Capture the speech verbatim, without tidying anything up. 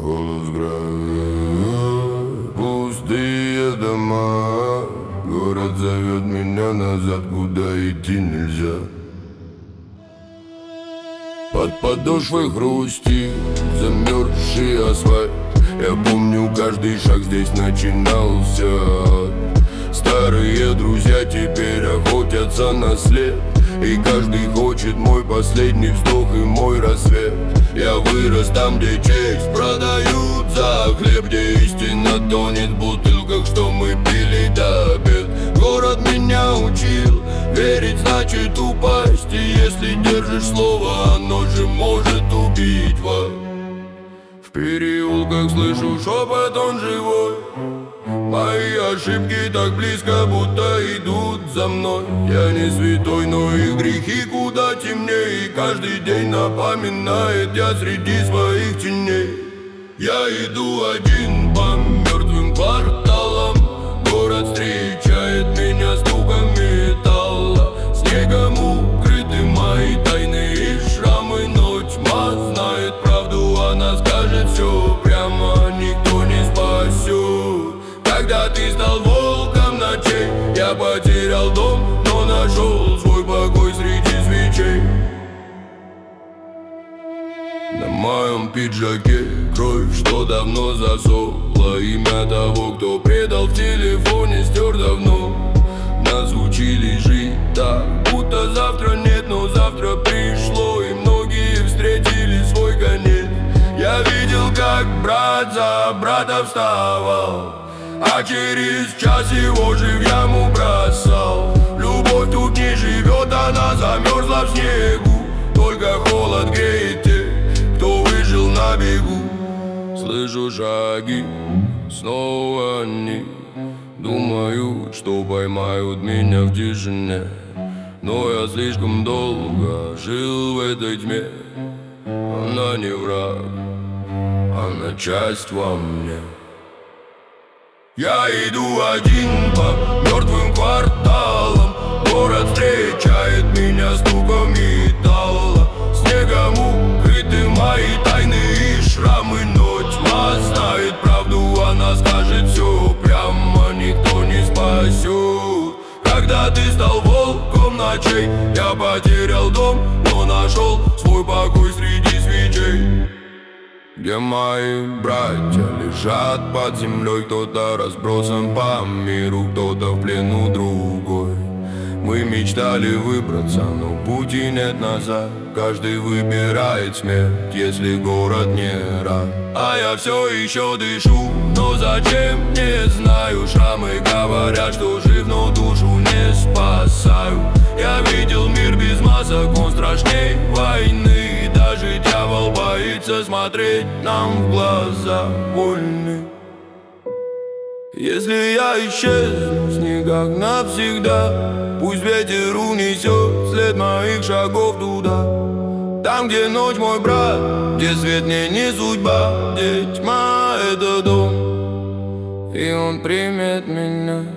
Голос града, пустые дома. Город зовет меня назад, куда идти нельзя. Под подошвой хрустит замерзший асфальт. Я помню, каждый шаг здесь начинался. Старые друзья теперь охотятся на след, и каждый хочет мой последний вздох и мой рассвет. Я вырос там, где честь продают за хлеб, где истина тонет в бутылках, что мы пили до обед. Город меня учил, верить значит упасть, и если держишь слово, оно же может убить вас. В переулках слышу шепот, он живой. Мои ошибки так близко, будто идут за мной. Я не святой, но и грехи куда темнее, и каждый день напоминает я среди своих теней. Я иду один по мертвым кварталам. Город встречает меня стуком металла. Снегом укрыты мои тайны и шрамы, но тьма знает правду, она скажет все прямо, никто не спасет. Когда ты стал волком ночей, я потерял дом, но нашел свой покой среди свечей. На моем пиджаке кровь, что давно засохла. Имя того, кто предал, в телефоне стер давно. Нас учили жить так, будто завтра нет, но завтра пришло, и многие встретили свой конец. Я видел, как брат за брата вставал, а через час его же в яму бросал. Любовь тут не живет, она замерзла в снегу. Только холод греет тех, кто выжил на бегу. Слышу шаги, снова они думают, что поймают меня в тишине. Но я слишком долго жил в этой тьме. Она не враг, она часть во мне. Я иду один по мертвым кварталам. Город встречает меня стуком металла. Снегом укрыты мои тайны и шрамы, но тьма знает правду, она скажет все прямо, никто не спасет. Когда ты стал волком ночей, я потерял дом, но нашел свой покой среди свечей. Где мои братья лежат под землей, кто-то разбросан по миру, кто-то в плену другой. Мы мечтали выбраться, но пути нет назад. Каждый выбирает смерть, если город не рад. А я все еще дышу, но зачем, не знаю. Шрамы говорят, что жив, но душу не спасаю. Я видел мир без масок, он страшней войны. Даже дьявол боится смотреть нам в глаза, больны. Если я исчезну в снегах навсегда, пусть ветер унесет след моих шагов туда. Там, где ночь мой брат, где свет мне не судьба, где тьма это дом, и он примет меня.